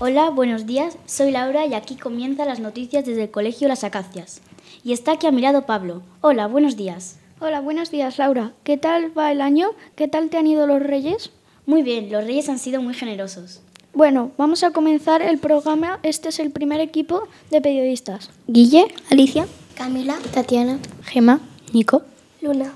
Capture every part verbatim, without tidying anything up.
Hola, buenos días, soy Laura y aquí comienzan las noticias desde el Colegio Las Acacias. Y está aquí a mi lado Pablo. Hola, buenos días. Hola, buenos días, Laura. ¿Qué tal va el año? ¿Qué tal te han ido los Reyes? Muy bien, los Reyes han sido muy generosos. Bueno, vamos a comenzar el programa. Este es el primer equipo de periodistas. Guille, Alicia, Camila, Tatiana, Gemma, Nico, Luna.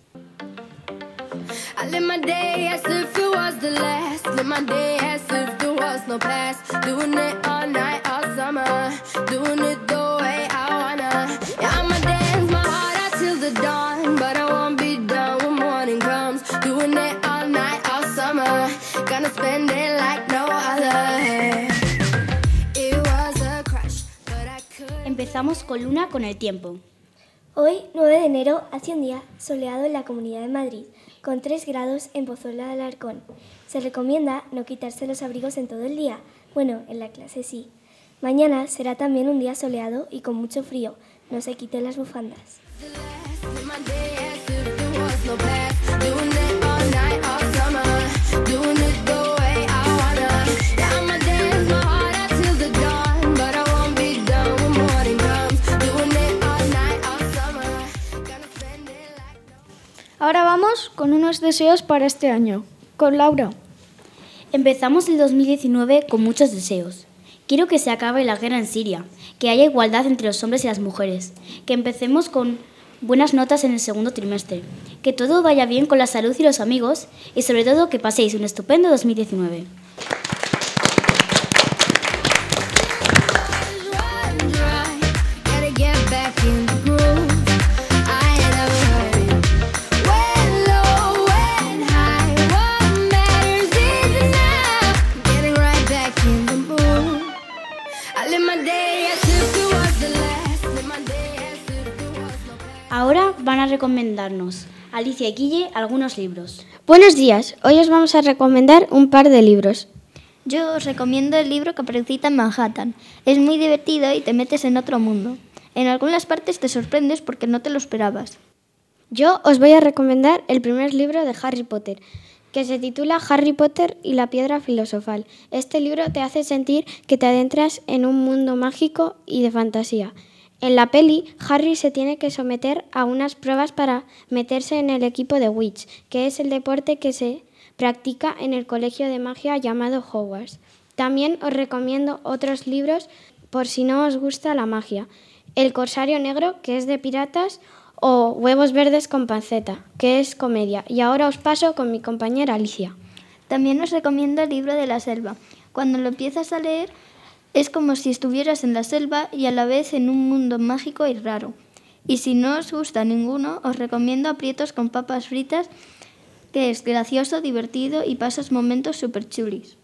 I live my day as if it was the last. Live my day as if there was no past. Doing it all night, all summer. Doing it the way I wanna. Yeah, I'ma dance my heart out till the dawn. But I won't be done when morning comes. Doing it all night, all summer. Gonna spend it like no other. It was a crush, but I could. Empezamos con Luna con el tiempo. Hoy, nueve de enero, hace un día soleado en la Comunidad de Madrid, con tres grados en Pozuelo de Alarcón. Se recomienda no quitarse los abrigos en todo el día. Bueno, en la clase sí. Mañana será también un día soleado y con mucho frío. No se quiten las bufandas. Ahora vamos con unos deseos para este año. Con Laura. Empezamos el dos mil diecinueve con muchos deseos. Quiero que se acabe la guerra en Siria, que haya igualdad entre los hombres y las mujeres, que empecemos con buenas notas en el segundo trimestre, que todo vaya bien con la salud y los amigos y sobre todo que paséis un estupendo dos mil diecinueve. Ahora van a recomendarnos Alicia y Guille algunos libros. Buenos días, hoy os vamos a recomendar un par de libros. Yo os recomiendo el libro Caperucita en Manhattan. Es muy divertido y te metes en otro mundo. En algunas partes te sorprendes porque no te lo esperabas. Yo os voy a recomendar el primer libro de Harry Potter, que se titula Harry Potter y la piedra filosofal. Este libro te hace sentir que te adentras en un mundo mágico y de fantasía. En la peli, Harry se tiene que someter a unas pruebas para meterse en el equipo de Witch, que es el deporte que se practica en el colegio de magia llamado Hogwarts. También os recomiendo otros libros por si no os gusta la magia. El Corsario Negro, que es de piratas, o Huevos Verdes con Panceta, que es comedia. Y ahora os paso con mi compañera Alicia. También os recomiendo el libro de la selva. Cuando lo empiezas a leer, es como si estuvieras en la selva y a la vez en un mundo mágico y raro. Y si no os gusta ninguno, os recomiendo Aprietos con papas fritas, que es gracioso, divertido y pasas momentos súper chulis.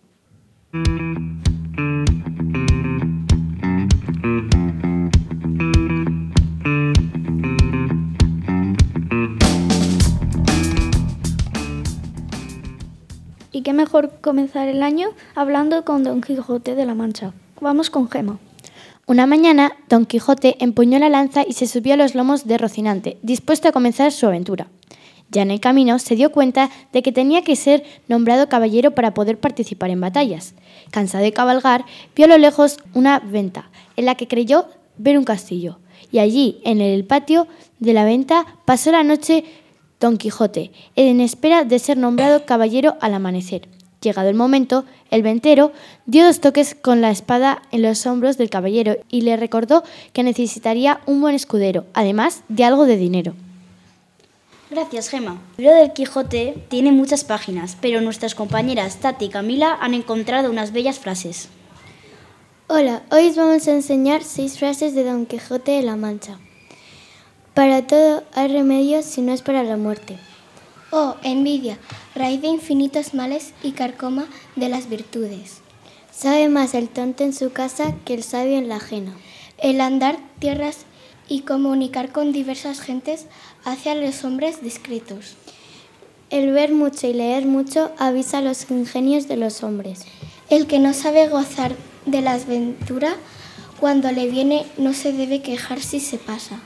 Y qué mejor comenzar el año hablando con Don Quijote de la Mancha. Vamos con Gemma. Una mañana, Don Quijote empuñó la lanza y se subió a los lomos de Rocinante, dispuesto a comenzar su aventura. Ya en el camino se dio cuenta de que tenía que ser nombrado caballero para poder participar en batallas. Cansado de cabalgar, vio a lo lejos una venta, en la que creyó ver un castillo. Y allí, en el patio de la venta, pasó la noche Don Quijote, en espera de ser nombrado caballero al amanecer. Llegado el momento, el ventero dio dos toques con la espada en los hombros del caballero y le recordó que necesitaría un buen escudero, además de algo de dinero. Gracias, Gemma. El libro del Quijote tiene muchas páginas, pero nuestras compañeras Tati y Camila han encontrado unas bellas frases. Hola, hoy os vamos a enseñar seis frases de Don Quijote de la Mancha. Para todo hay remedio si no es para la muerte. Oh, envidia, raíz de infinitos males y carcoma de las virtudes. Sabe más el tonto en su casa que el sabio en la ajena. El andar tierras y comunicar con diversas gentes hace a los hombres discretos. El ver mucho y leer mucho avisa los ingenios de los hombres. El que no sabe gozar de la aventura, cuando le viene no se debe quejar si se pasa.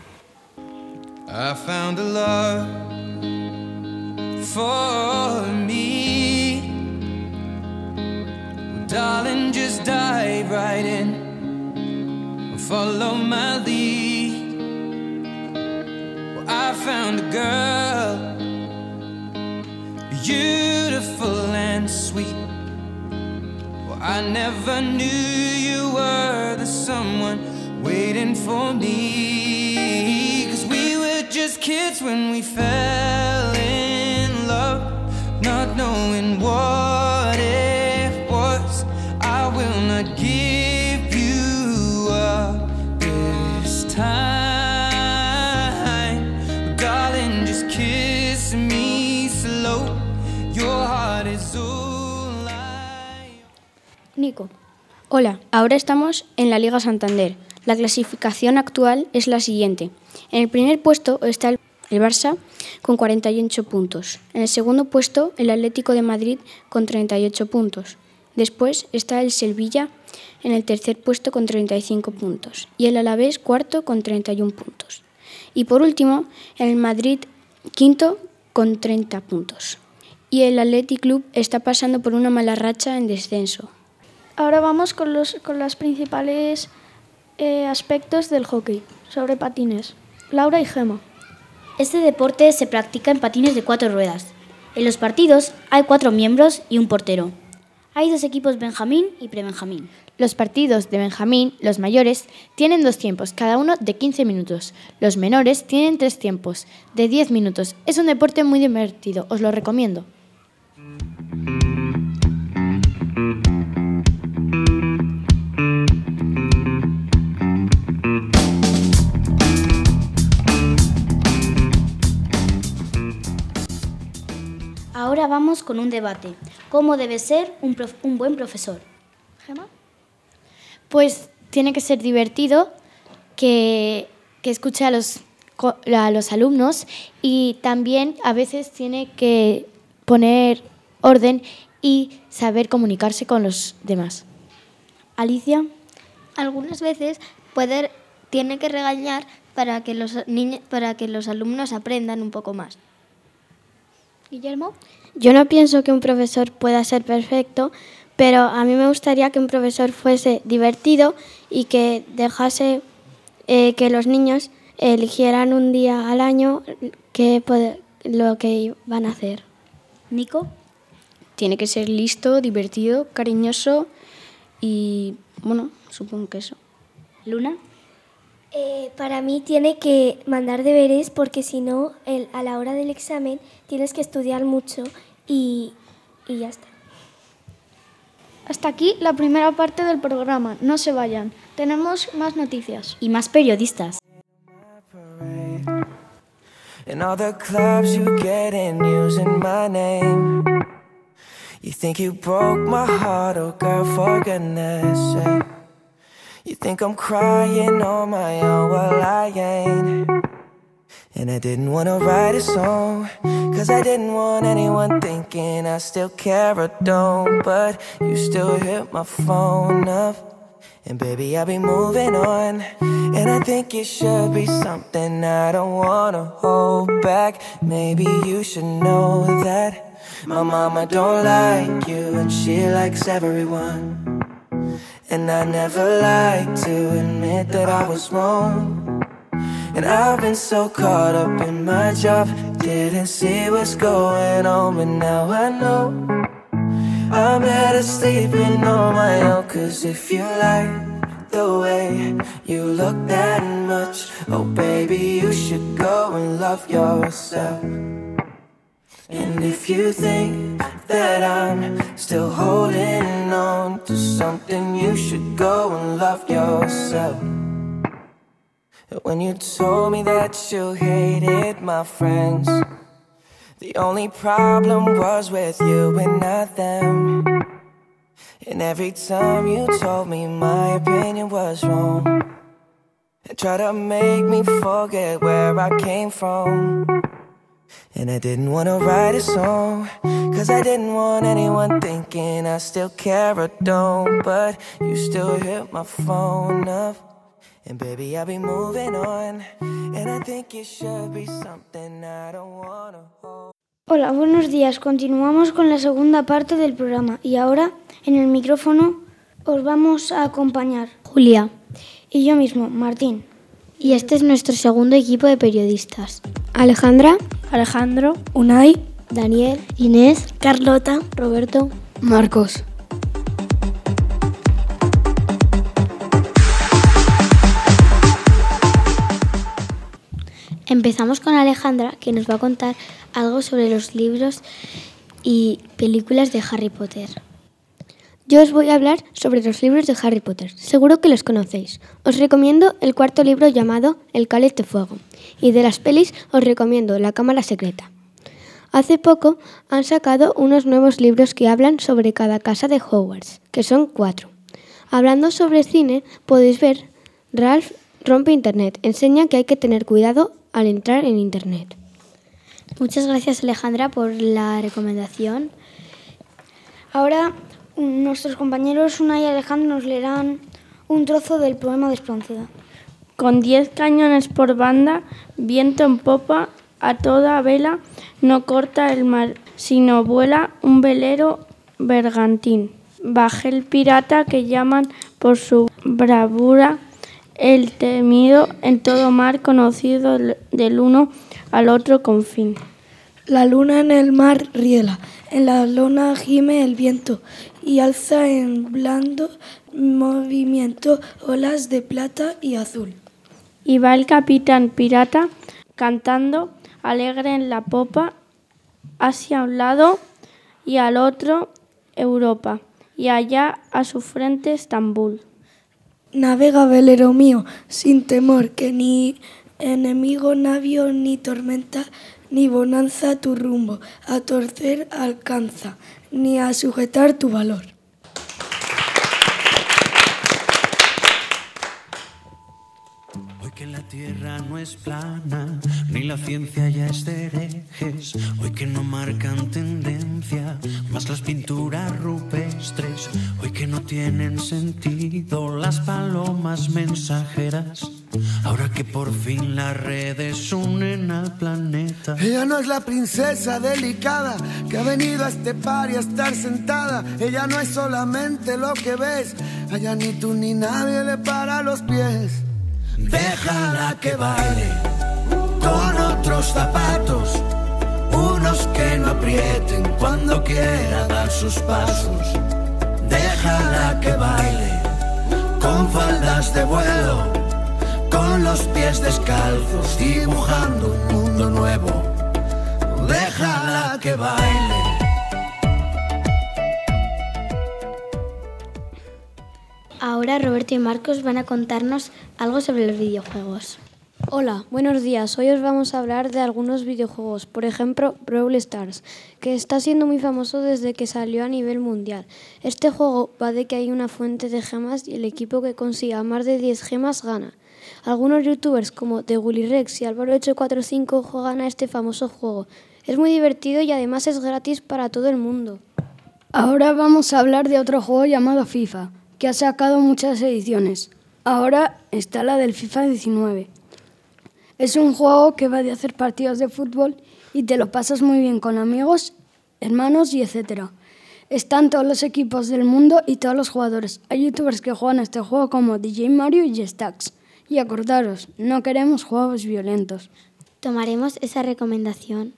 I found a love for me. Well, darling, just dive right in, follow my lead. Well, I found a girl, beautiful and sweet. Well, I never knew you were the someone waiting for me. 'Cause we were just kids when we fell in love, not knowing what it was. I will not give you up this time, but darling, just kiss me slow. Your heart is all I... Nico. Hola, ahora estamos en la Liga Santander. La clasificación actual es la siguiente. En el primer puesto está el Barça con cuarenta y ocho puntos. En el segundo puesto el Atlético de Madrid con treinta y ocho puntos. Después está el Sevilla en el tercer puesto con treinta y cinco puntos. Y el Alavés cuarto con treinta y uno puntos. Y por último el Madrid quinto con treinta puntos. Y el Athletic Club está pasando por una mala racha en descenso. Ahora vamos con los con los principales eh, aspectos del hockey sobre patines. Laura y Gemma. Este deporte se practica en patines de cuatro ruedas. En los partidos hay cuatro miembros y un portero. Hay dos equipos Benjamín y Prebenjamín. Los partidos de Benjamín, los mayores, tienen dos tiempos, cada uno de quince minutos. Los menores tienen tres tiempos, de diez minutos. Es un deporte muy divertido, os lo recomiendo. Ahora vamos con un debate. ¿Cómo debe ser un, prof- un buen profesor? Gemma. Pues tiene que ser divertido, que, que escuche a los, a los alumnos y también a veces tiene que poner orden y saber comunicarse con los demás. Alicia. Algunas veces puede, tiene que regañar para que los niños, para que los alumnos aprendan un poco más. Guillermo. Yo no pienso que un profesor pueda ser perfecto, pero a mí me gustaría que un profesor fuese divertido y que dejase eh, que los niños eligieran un día al año que pod- lo que van a hacer. Nico. Tiene que ser listo, divertido, cariñoso y, bueno, supongo que eso. Luna. Eh, para mí tiene que mandar deberes porque si no, el- a la hora del examen tienes que estudiar mucho y, y ya está. Hasta aquí la primera parte del programa. No se vayan. Tenemos más noticias. Y más periodistas. In all the clubs you get in using my name. You think you broke my heart, oh girl, for goodness sake. You think I'm crying on my own, well I ain't. And I didn't wanna write a song, cause I didn't want anyone thinking I still care or don't. But you still hit my phone up, and baby I'll be moving on. And I think it should be something I don't wanna hold back. Maybe you should know that my mama don't like you and she likes everyone. And I never like to admit that I was wrong. And I've been so caught up in my job, didn't see what's going on, but now I know I'm better sleeping on my own. Cause if you like the way you look that much, oh baby, you should go and love yourself. And if you think that I'm still holding on to something, you should go and love yourself. When you told me that you hated my friends, the only problem was with you and not them. And every time you told me my opinion was wrong, and tried to make me forget where I came from. And I didn't wanna write a song, cause I didn't want anyone thinking I still care or don't. But you still hit my phone up, and baby I'll be moving on. And I think it should be something I don't wanna hold. Hola, buenos días. Continuamos con la segunda parte del programa y ahora en el micrófono os vamos a acompañar Julia. y yo mismo, Martín. Y este es nuestro segundo equipo de periodistas. Alejandra, Alejandro, Unai, Daniel, Inés, Carlota, Roberto, Marcos. Empezamos con Alejandra, que nos va a contar algo sobre los libros y películas de Harry Potter. Yo os voy a hablar sobre los libros de Harry Potter. Seguro que los conocéis. Os recomiendo el cuarto libro llamado El Cáliz de Fuego. Y de las pelis os recomiendo La Cámara Secreta. Hace poco han sacado unos nuevos libros que hablan sobre cada casa de Hogwarts, que son cuatro. Hablando sobre cine, podéis ver Ralph rompe Internet. Enseña que hay que tener cuidado al entrar en Internet. Muchas gracias, Alejandra, por la recomendación. Ahora nuestros compañeros Unai y Alejandro nos leerán un trozo del poema de Espronceda. Con diez cañones por banda, viento en popa, a toda vela, no corta el mar, sino vuela un velero bergantín. Baje el pirata que llaman por su bravura, el temido en todo mar, conocido del uno al otro confín. La luna en el mar riela, en la lona gime el viento y alza en blando movimiento olas de plata y azul. Y va el capitán pirata cantando alegre en la popa, hacia un lado y al otro Europa, y allá a su frente Estambul. Navega, velero mío, sin temor, que ni enemigo navío ni tormenta ni bonanza tu rumbo a torcer alcanza, ni a sujetar tu valor. Hoy que la tierra no es plana, ni la ciencia ya es de herejes, hoy que no marcan tendencia, más las pinturas rupestres, hoy que no tienen sentido las palomas mensajeras, ahora que por fin las redes unen al planeta. Ella no es la princesa delicada que ha venido a este par y a estar sentada, ella no es solamente lo que ves, allá ni tú ni nadie le para los pies. Déjala que baile con otros zapatos, unos que no aprieten cuando quiera dar sus pasos. Déjala que baile con faldas de vuelo, con los pies descalzos, dibujando un mundo nuevo. Déjala que baile. Ahora Roberto y Marcos van a contarnos algo sobre los videojuegos. Hola, buenos días. Hoy os vamos a hablar de algunos videojuegos, por ejemplo, Brawl Stars, que está siendo muy famoso desde que salió a nivel mundial. Este juego va de que hay una fuente de gemas y el equipo que consiga más de diez gemas gana. Algunos youtubers como The Willy Rex y Álvaro ocho cuatro cinco juegan a este famoso juego. Es muy divertido y además es gratis para todo el mundo. Ahora vamos a hablar de otro juego llamado FIFA, que ha sacado muchas ediciones. Ahora está la del FIFA diecinueve. Es un juego que va de hacer partidos de fútbol y te lo pasas muy bien con amigos, hermanos y etcétera. Están todos los equipos del mundo y todos los jugadores. Hay youtubers que juegan a este juego como D J Mario y Stax. Y acordaros, no queremos juegos violentos. Tomaremos esa recomendación.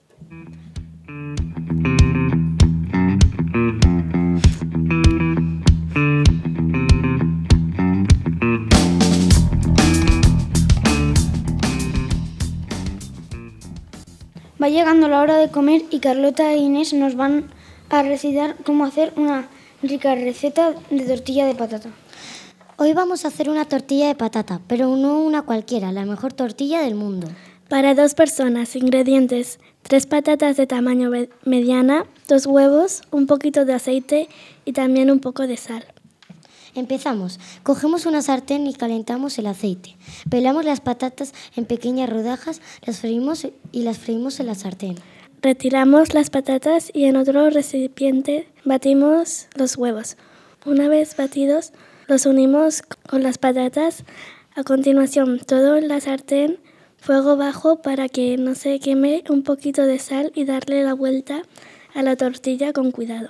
Va llegando la hora de comer y Carlota e Inés nos van a recitar cómo hacer una rica receta de tortilla de patata. Hoy vamos a hacer una tortilla de patata, pero no una cualquiera, la mejor tortilla del mundo. Para dos personas, ingredientes: tres patatas de tamaño mediana, dos huevos, un poquito de aceite y también un poco de sal. Empezamos. Cogemos una sartén y calentamos el aceite. Pelamos las patatas en pequeñas rodajas, las freímos y las freímos en la sartén. Retiramos las patatas y en otro recipiente batimos los huevos. Una vez batidos, los unimos con las patatas. A continuación, todo en la sartén, fuego bajo para que no se queme, un poquito de sal y darle la vuelta a la tortilla con cuidado.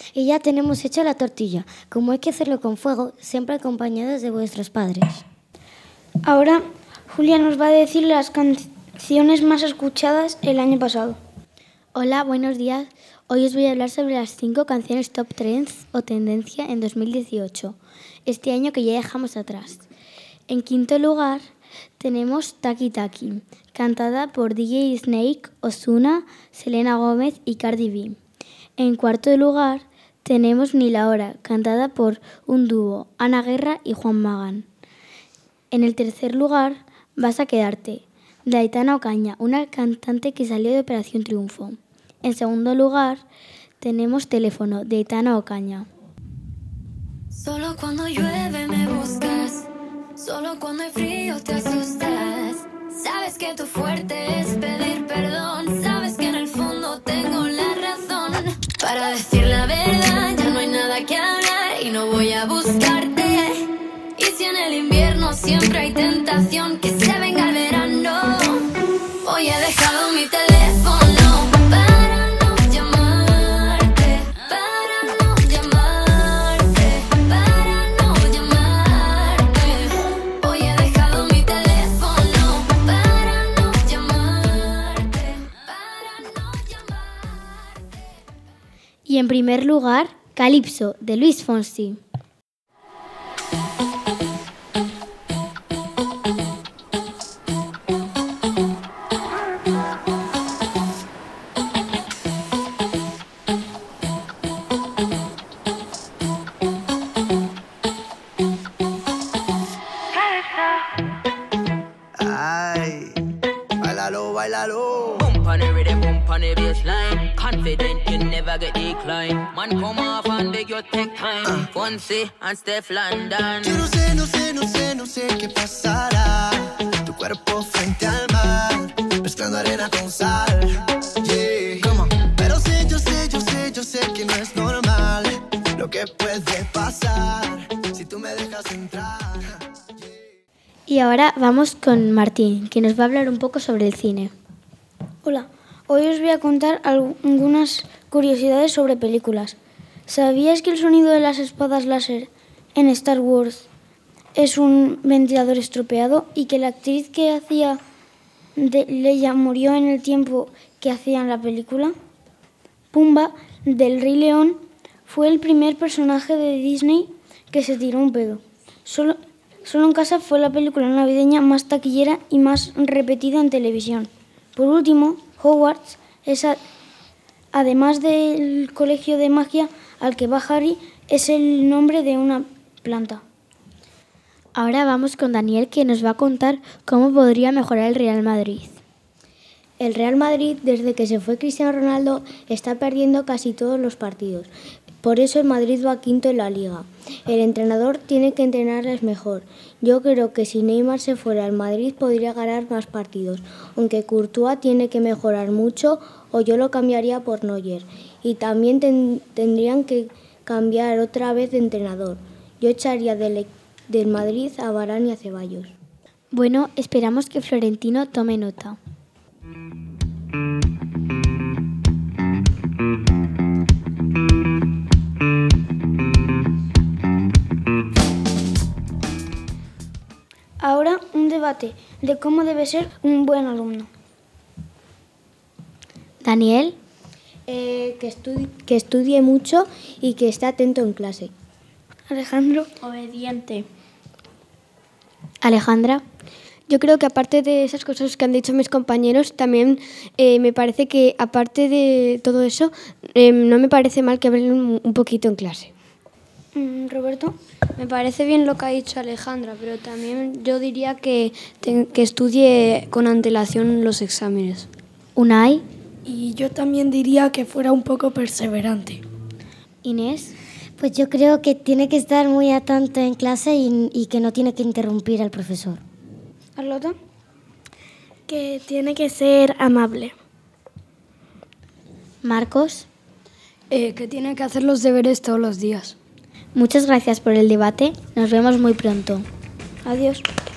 Y ya tenemos hecha la tortilla. Como hay que hacerlo con fuego, siempre acompañados de vuestros padres. Ahora Julia nos va a decir las canciones más escuchadas el año pasado. Hola, buenos días. Hoy os voy a hablar sobre las cinco canciones top trends o tendencia en dos mil dieciocho, este año que ya dejamos atrás. En quinto lugar tenemos Taki Taki, cantada por D J Snake, Ozuna, Selena Gómez y Cardi B. En cuarto lugar tenemos Ni la hora, cantada por un dúo, Ana Guerra y Juan Magán. En el tercer lugar, Vas a quedarte, de Aitana Ocaña, una cantante que salió de Operación Triunfo. En segundo lugar, tenemos Teléfono, de Aitana Ocaña. Solo cuando llueve me buscas, solo cuando hay frío te asustas. Sabes que tu fuerte es pedir perdón, sabes que en el fondo tengo la razón. Para decir la verdad ya no hay nada que hablar y no voy a buscarte. Y si en el invierno siempre hay tentación, que se venga el verano. Hoy he dejado mi teléfono para no llamarte, para no llamarte, para no llamarte. Hoy he dejado mi teléfono para no llamarte, para no llamarte. Y en primer lugar, Calipso, de Luis Fonsi. Ay, bailalo, bailalo. Bump on the rhythm, bump on the bassline. Confident you never get declined. Man, come off and beg your take time. Uh. Fonsi and Steph London. Yo no sé, no sé, no sé, no sé qué pasará. Tu cuerpo frente al mar, mezclando arena con sal. Yeah, come on. Pero sé, yo sé, yo sé, yo sé que no es normal lo que puede pasar si tú me dejas entrar. Y ahora vamos con Martín, que nos va a hablar un poco sobre el cine. Hola, hoy os voy a contar algunas curiosidades sobre películas. ¿Sabías que el sonido de las espadas láser en Star Wars es un ventilador estropeado y que la actriz que hacía de Leia murió en el tiempo que hacían la película? Pumba, del Rey León, fue el primer personaje de Disney que se tiró un pedo. Solo, solo en casa fue la película navideña más taquillera y más repetida en televisión. Por último, Hogwarts es, a, además del colegio de magia al que va Harry, es el nombre de una planta. Ahora vamos con Daniel, que nos va a contar cómo podría mejorar el Real Madrid. El Real Madrid, desde que se fue Cristiano Ronaldo, está perdiendo casi todos los partidos. Por eso el Madrid va quinto en la Liga. El entrenador tiene que entrenarles mejor. Yo creo que si Neymar se fuera al Madrid podría ganar más partidos, aunque Courtois tiene que mejorar mucho o yo lo cambiaría por Neuer. Y también ten, tendrían que cambiar otra vez de entrenador. Yo echaría del, del Madrid a Varane y a Ceballos. Bueno, esperamos que Florentino tome nota. Ahora un debate de cómo debe ser un buen alumno. Daniel. Eh, que, estudie, que estudie mucho y que esté atento en clase. Alejandro. Obediente. Alejandra. Yo creo que aparte de esas cosas que han dicho mis compañeros, también eh, me parece que aparte de todo eso, eh, no me parece mal que hablen un, un poquito en clase. Roberto. Me parece bien lo que ha dicho Alejandra, pero también yo diría que, te, que estudie con antelación los exámenes. Unai. Y yo también diría que fuera un poco perseverante. Inés. Pues yo creo que tiene que estar muy atento en clase y, y que no tiene que interrumpir al profesor. Carlota. Que tiene que ser amable. Marcos. Eh, que tiene que hacer los deberes todos los días. Muchas gracias por el debate. Nos vemos muy pronto. Adiós.